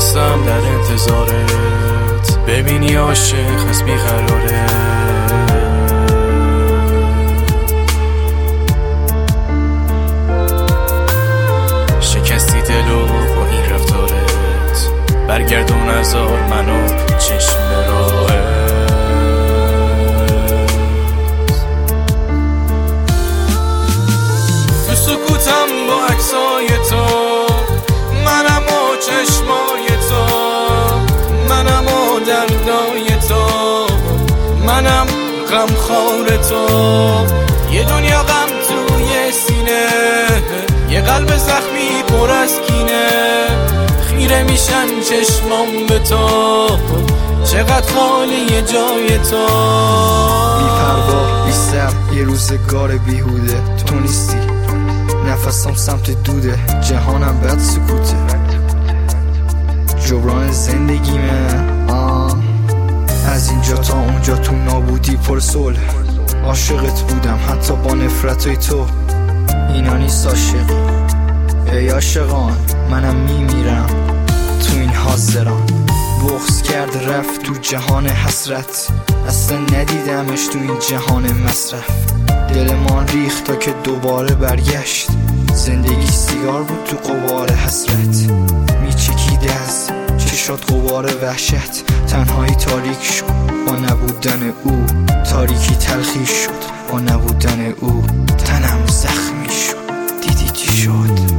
هستم در انتظارت، ببینی عاشق از بیقراره. شکستی دلو با این رفتارت، برگردون ازار منو چشم راهت. تو سکوتم با عکسای تو، منم و چشمای تو، منم و دردای تو، منم غمخوار تو. یه دنیا غم توی سینه، یه قلب زخمی پر از کینه. خیره میشن چشمام به تو، چقدر خالی جای تو. بی پروا بی سر یه روزگار بیهوده، تو نیستی نفسم سمت دوده، جهانم بد سکوته. جبران زندگیمه از اینجا تا اونجا تو نابودی پر صلح. عاشقت بودم حتی با نفرتای تو، اینا نیست عاشقی. ای عاشقان منم میمیرم تو این حاضران. بغض کرد رفت تو جهان حسرت، اصلا ندیدمش تو این جهان مصرف. دلمان ریخت تا که دوباره برگشت، زندگی سیگار بود تو غبار حسرت. میچکید از چشات غبار وحشت، تنهایی تاریک شد با نبودن او. تاریکی تلخی شد با نبودن او. تنم زخمی شد دیدی چی شد.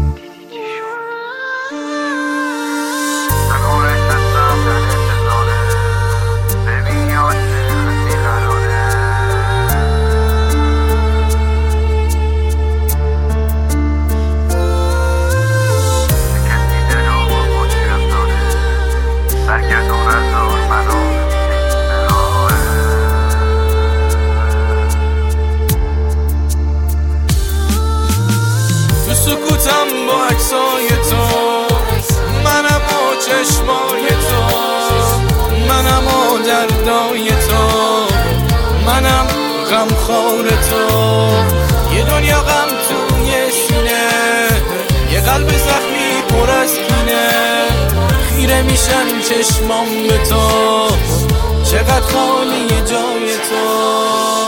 سکوتم با عکسای تو، منم و چشمای تو، منم و دردای تو، منم غمخوار تو. یه دنیا غم توی سینه، یه قلب زخمی پر از کینه. خیره میشن چشمام به تو، چقدر خالی جای تو.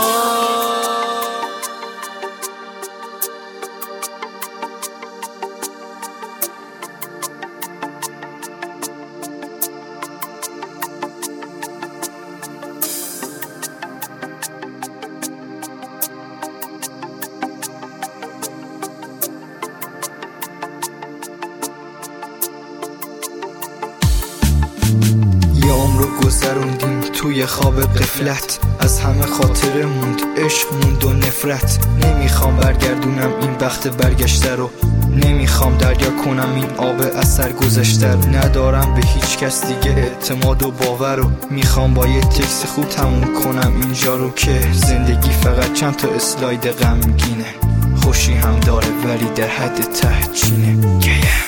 یه عمر رو گذروندیم توی خواب قفلت، از همه خاطره موند، عشق موند و نفرت. نمیخوام برگردونم این وقت برگشته رو، نمیخوام دریا کنم این آب اثر گذشته رو. ندارم به هیچ کس دیگه اعتماد و باور رو، میخوام با یه تکست خوب تموم کنم اینجا رو. که زندگی فقط چند تا اسلاید غمگینه، خوشی هم داره ولی در حد تهچینه.